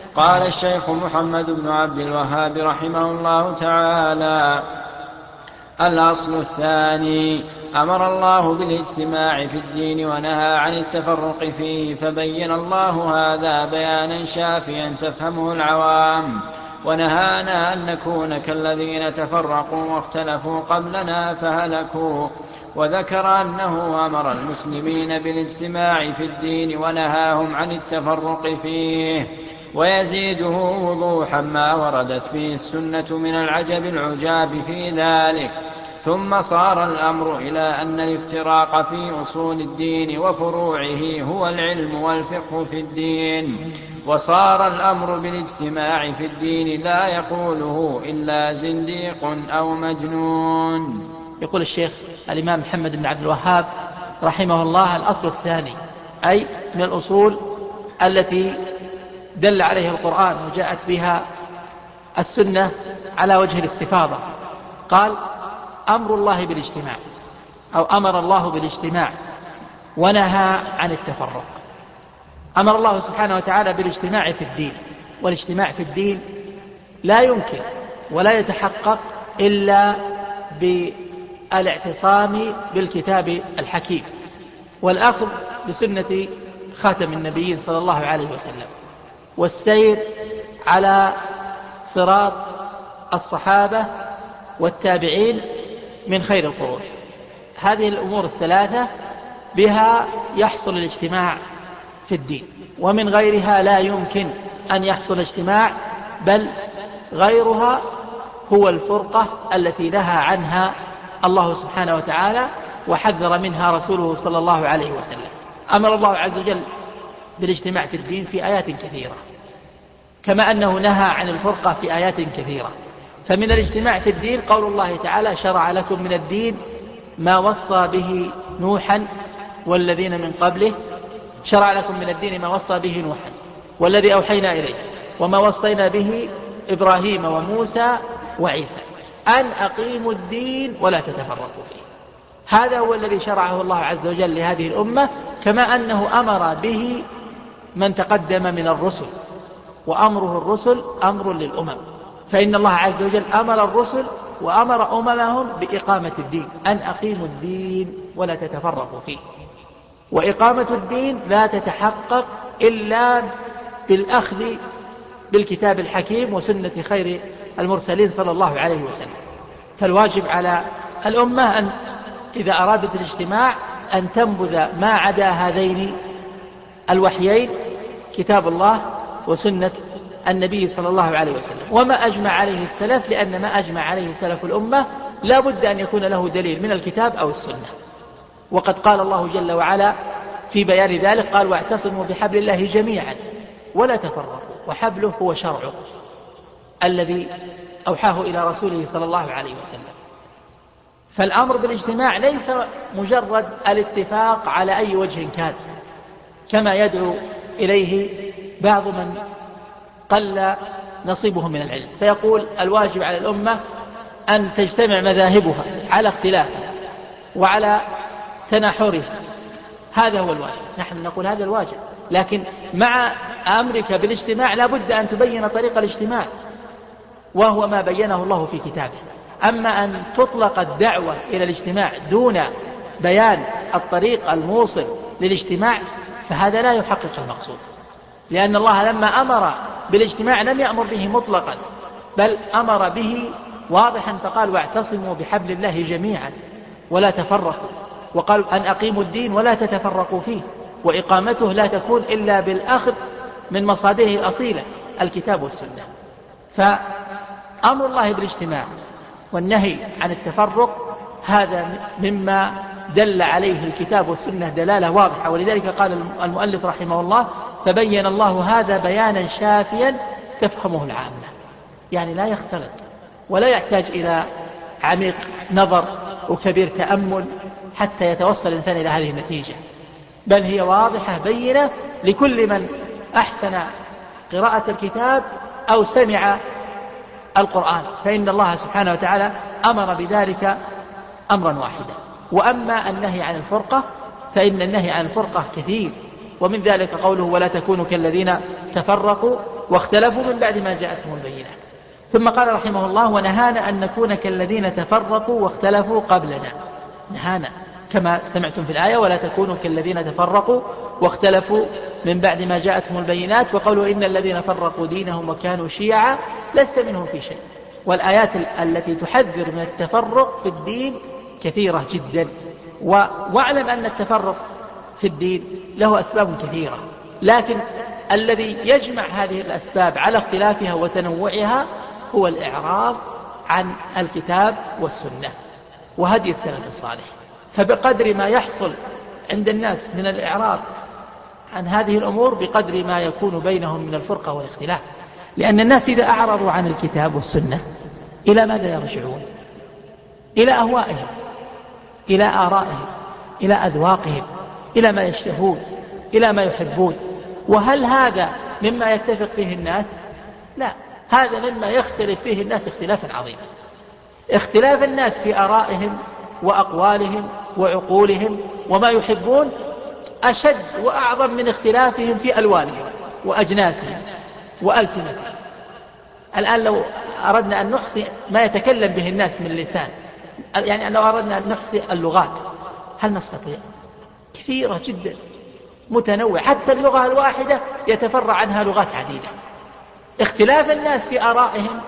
قال الشيخ محمد بن عبد الوهاب رحمه الله تعالى: الأصل الثاني: أمر الله بالاجتماع في الدين ونهى عن التفرق فيه، فبين الله هذا بيانا شافيا تفهمه العوام، ونهانا أن نكون كالذين تفرقوا واختلفوا قبلنا فهلكوا، وذكر أنه أمر المسلمين بالاجتماع في الدين ونهاهم عن التفرق فيه، ويزيده وضوحا ما وردت به السنة من العجب العجاب في ذلك. ثم صار الأمر إلى أن الافتراق في أصول الدين وفروعه هو العلم والفقه في الدين، وصار الأمر بالاجتماع في الدين لا يقوله إلا زنديق أو مجنون. يقول الشيخ الإمام محمد بن عبد الوهاب رحمه الله: الأصل الثاني، أي من الأصول التي دل عليه القرآن وجاءت بها السنة على وجه الاستفاضة. قال: أمر الله بالاجتماع، أو أمر الله بالاجتماع ونهى عن التفرق. أمر الله سبحانه وتعالى بالاجتماع في الدين، والاجتماع في الدين لا يمكن ولا يتحقق إلا بالاعتصام بالكتاب الحكيم والأخذ بسنة خاتم النبيين صلى الله عليه وسلم، والسير على صراط الصحابة والتابعين من خير القرون. هذه الأمور الثلاثة بها يحصل الاجتماع في الدين، ومن غيرها لا يمكن أن يحصل اجتماع، بل غيرها هو الفرقة التي نهى عنها الله سبحانه وتعالى وحذر منها رسوله صلى الله عليه وسلم. أمر الله عز وجل بالاجتماع في الدين في آيات كثيرة، كما أنه نهى عن الفرقة في آيات كثيرة. فمن الاجتماع في الدين قول الله تعالى: شرع لكم من الدين ما وصى به نوحا والذين من قبله، شرع لكم من الدين ما وصى به نوحا والذي أوحينا إليه وما وصينا به إبراهيم وموسى وعيسى أن أقيموا الدين ولا تتفرقوا فيه. هذا هو الذي شرعه الله عز وجل لهذه الأمة، كما أنه أمر به من تقدم من الرسل، وأمره الرسل أمر للأمم. فإن الله عز وجل أمر الرسل وأمر أممهم بإقامة الدين، أن أقيموا الدين ولا تتفرقوا فيه. وإقامة الدين لا تتحقق إلا بالأخذ بالكتاب الحكيم وسنة خير المرسلين صلى الله عليه وسلم. فالواجب على الأمة أن إذا أرادت الاجتماع أن تنبذ ما عدا هذين الوحيين، كتاب الله وسنة النبي صلى الله عليه وسلم، وما أجمع عليه السلف، لأن ما أجمع عليه سلف الأمة لا بد أن يكون له دليل من الكتاب أو السنة. وقد قال الله جل وعلا في بيان ذلك: قال: واعتصموا بحبل الله جميعا ولا تفرقوا، وحبله هو شرعه الذي أوحاه إلى رسوله صلى الله عليه وسلم. فالأمر بالاجتماع ليس مجرد الاتفاق على أي وجه كان، كما يدعو إليه بعض من قل نصيبه من العلم، فيقول الواجب على الأمة أن تجتمع مذاهبها على اختلافها وعلى تناحرها. هذا هو الواجب. نحن نقول هذا الواجب، لكن مع أمرك بالاجتماع لا بد أن تبين طريق الاجتماع، وهو ما بينه الله في كتابه. أما أن تطلق الدعوة إلى الاجتماع دون بيان الطريق الموصل للاجتماع فهذا لا يحقق المقصود، لأن الله لما أمر بالاجتماع لم يأمر به مطلقا، بل أمر به واضحا، فقال: واعتصموا بحبل الله جميعا ولا تفرقوا، وقال: أن أقيموا الدين ولا تتفرقوا فيه. وإقامته لا تكون إلا بالأخذ من مصادره الأصيلة الكتاب والسنة. فأمر الله بالاجتماع والنهي عن التفرق هذا مما دل عليه الكتاب والسنة دلالة واضحة، ولذلك قال المؤلف رحمه الله: فبين الله هذا بيانا شافيا تفهمه العامة. يعني لا يختلط ولا يحتاج إلى عميق نظر وكبير تأمل حتى يتوصل الإنسان إلى هذه النتيجة، بل هي واضحة بينة لكل من أحسن قراءة الكتاب أو سمع القرآن، فإن الله سبحانه وتعالى أمر بذلك أمرا واحدا. وأما النهي عن الفرقة فإن النهي عن الفرقة كثير، ومن ذلك قوله: ولا تكونوا كالذين تفرقوا واختلفوا من بعد ما جاءتهم البينات. ثم قال رحمه الله: ونهانا أن نكون كالذين تفرقوا واختلفوا قبلنا. نهانا كما سمعتم في الآية: ولا تكونوا كالذين تفرقوا واختلفوا من بعد ما جاءتهم البينات وقالوا إن الذين فرقوا دينهم وكانوا شيعا لست منهم في شيء. والآيات التي تحذر من التفرق في الدين كثيرة جدا. واعلم أن التفرق في الدين له أسباب كثيرة، لكن الذي يجمع هذه الأسباب على اختلافها وتنوعها هو الإعراض عن الكتاب والسنة وهدي السلف الصالح. فبقدر ما يحصل عند الناس من الإعراض عن هذه الأمور بقدر ما يكون بينهم من الفرقة والاختلاف. لأن الناس إذا أعرضوا عن الكتاب والسنة إلى ماذا يرجعون؟ إلى أهوائهم، إلى آرائهم، إلى أذواقهم، إلى ما يشتهون، إلى ما يحبون. وهل هذا مما يتفق فيه الناس؟ لا، هذا مما يختلف فيه الناس اختلافا عظيما. اختلاف الناس في آرائهم وأقوالهم وعقولهم وما يحبون أشد وأعظم من اختلافهم في ألوانهم وأجناسهم وألسنتهم. الآن لو أردنا أن نحصي ما يتكلم به الناس من لسان، يعني لو أردنا أن نحصي اللغات، هل نستطيع؟ كثيرة جدا متنوع، حتى اللغة الواحدة يتفرع عنها لغات عديدة. اختلاف الناس في آرائهم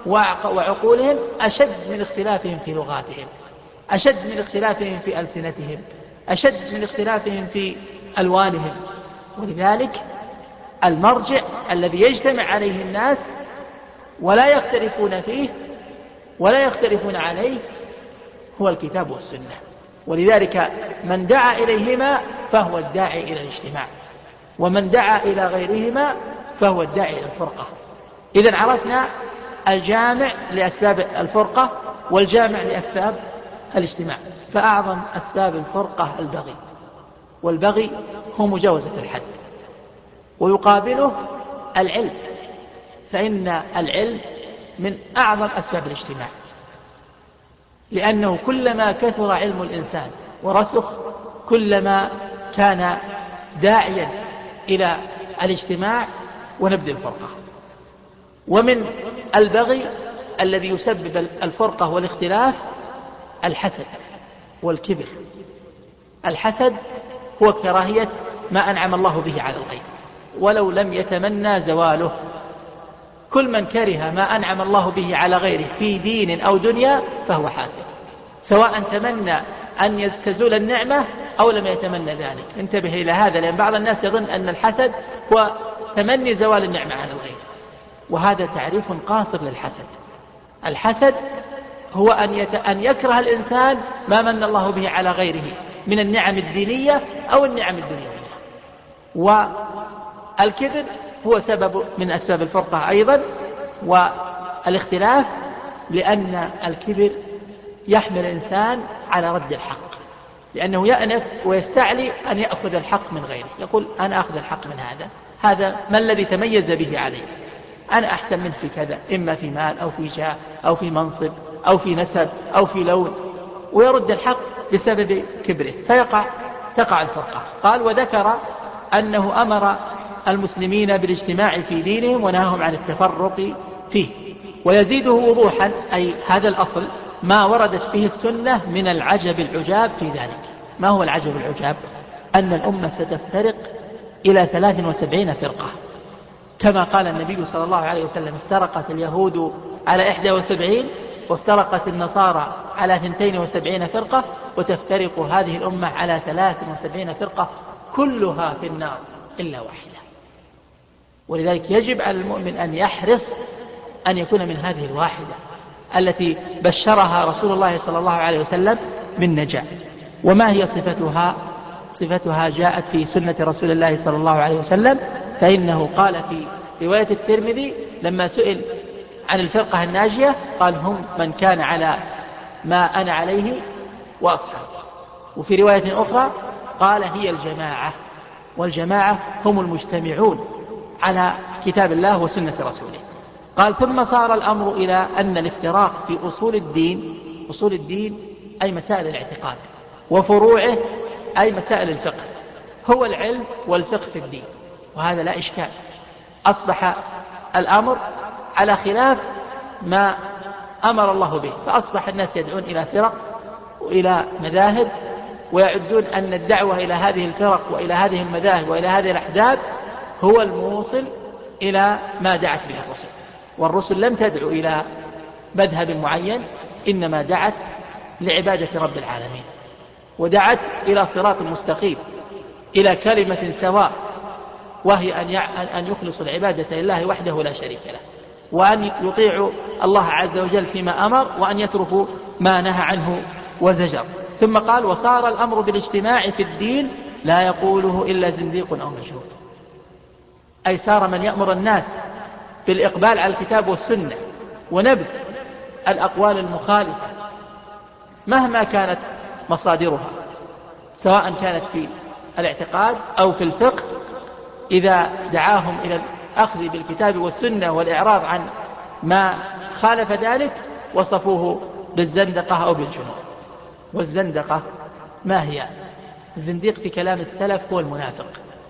وعقولهم أشد من اختلافهم في لغاتهم، أشد من اختلافهم في ألسنتهم، أشد من اختلافهم في ألوانهم. ولذلك المرجع الذي يجتمع عليه الناس ولا يختلفون فيه ولا يختلفون عليه هو الكتاب والسنة. ولذلك من دعا إليهما فهو الداعي إلى الاجتماع، ومن دعا إلى غيرهما فهو الداعي إلى الفرقة. إذن عرفنا الجامع لأسباب الفرقة والجامع لأسباب الاجتماع. فأعظم أسباب الفرقة البغي، والبغي هو مجاوزة الحد، ويقابله العلم، فإن العلم من أعظم أسباب الاجتماع، لأنه كلما كثر علم الإنسان ورسخ كلما كان داعيا إلى الاجتماع ونبذ الفرقة. ومن البغي الذي يسبب الفرقة والاختلاف الحسد والكبر. الحسد هو كراهية ما أنعم الله به على الغير ولو لم يتمنى زواله. كل من كره ما أنعم الله به على غيره في دين أو دنيا فهو حاسد، سواء تمنى أن تزول النعمة أو لم يتمنى ذلك. انتبه إلى هذا، لأن بعض الناس يظن أن الحسد هو تمني زوال النعمة على الغير، وهذا تعريف قاصر للحسد. الحسد هو أن يكره الإنسان ما من الله به على غيره من النعم الدينية أو النعم الدنيوية. والكبر هو سبب من أسباب الفرقة أيضا والاختلاف، لأن الكبر يحمل الإنسان على رد الحق، لأنه يأنف ويستعلي أن يأخذ الحق من غيره. يقول أنا أخذ الحق من هذا ما الذي تميز به عليه، أنا أحسن منه في كذا، إما في مال أو في جاه أو في منصب أو في نسب أو في لون، ويرد الحق بسبب كبره تقع الفرقة. قال: وذكر أنه أمر المسلمين بالاجتماع في دينهم ونهاهم عن التفرق فيه. ويزيده وضوحا، أي هذا الأصل ما وردت به السنة من العجب العجاب في ذلك. ما هو العجب العجاب؟ أن الأمة ستفترق إلى 73 فرقة، كما قال النبي صلى الله عليه وسلم: افترقت اليهود على 71 وافترقت النصارى على 72 فرقة وتفترق هذه الأمة على 73 فرقة كلها في النار إلا واحدة. ولذلك يجب على المؤمن أن يحرص أن يكون من هذه الواحدة التي بشرها رسول الله صلى الله عليه وسلم بالنجاة. وما هي صفتها؟ صفتها جاءت في سنة رسول الله صلى الله عليه وسلم، فإنه قال في رواية الترمذي لما سئل عن الفرقة الناجية قال: هم من كان على ما أنا عليه وأصحابي. وفي رواية أخرى قال: هي الجماعة، والجماعة هم المجتمعون على كتاب الله وسنة رسوله. قال: ثم صار الأمر إلى أن الافتراق في أصول الدين أي مسائل الاعتقاد، وفروعه أي مسائل الفقه، هو العلم والفقه في الدين. وهذا لا إشكال، أصبح الأمر على خلاف ما أمر الله به، فأصبح الناس يدعون إلى فرق وإلى مذاهب، ويعدون أن الدعوة إلى هذه الفرق وإلى هذه المذاهب وإلى هذه الأحزاب هو الموصل إلى ما دعت به الرسل. والرسل لم تدعو إلى مذهب معين، إنما دعت لعبادة رب العالمين، ودعت إلى صراط مستقيم، إلى كلمة سواء، وهي أن يخلصوا العبادة لله وحده لا شريك له، وأن يطيعوا الله عز وجل فيما أمر، وأن يتركوا ما نهى عنه وزجر. ثم قال: وصار الأمر بالاجتماع في الدين لا يقوله إلا زنديق أو مجنون. أي صار من يأمر الناس بالإقبال على الكتاب والسنة ونبذ الأقوال المخالفة مهما كانت مصادرها، سواء كانت في الاعتقاد أو في الفقه، إذا دعاهم إلى الأخذ بالكتاب والسنة والإعراض عن ما خالف ذلك وصفوه بالزندقة أو بالجنون. والزندقة ما هي؟ الزنديق في كلام السلف هو المنافق،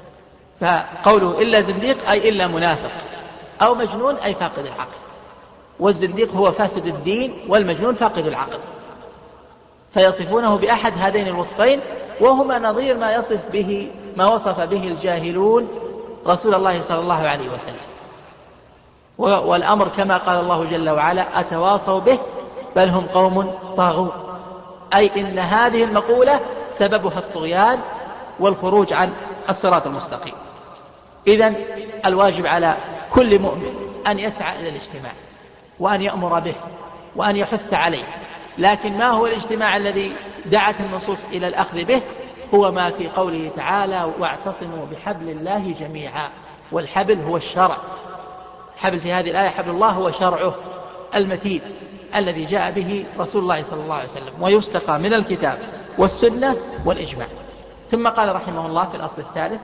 فقوله إلا زنديق أي إلا منافق، أو مجنون أي فاقد العقل. والزنديق هو فاسد الدين، والمجنون فاقد العقل، فيصفونه بأحد هذين الوصفين، وهما نظير ما وصف به الجاهلون رسول الله صلى الله عليه وسلم. والأمر كما قال الله جل وعلا: أتواصوا به بل هم قوم طاغون. أي إن هذه المقولة سببها الطغيان والخروج عن الصراط المستقيم. إذن الواجب على كل مؤمن أن يسعى إلى الاجتماع، وأن يأمر به، وأن يحث عليه. لكن ما هو الاجتماع الذي دعت النصوص إلى الأخذ به؟ هو ما في قوله تعالى: واعتصموا بحبل الله جميعا. والحبل هو الشرع. الحبل في هذه الآية حبل الله هو شرعه المتين الذي جاء به رسول الله صلى الله عليه وسلم، ويستقى من الكتاب والسنة والإجماع. ثم قال رحمه الله في الأصل الثالث: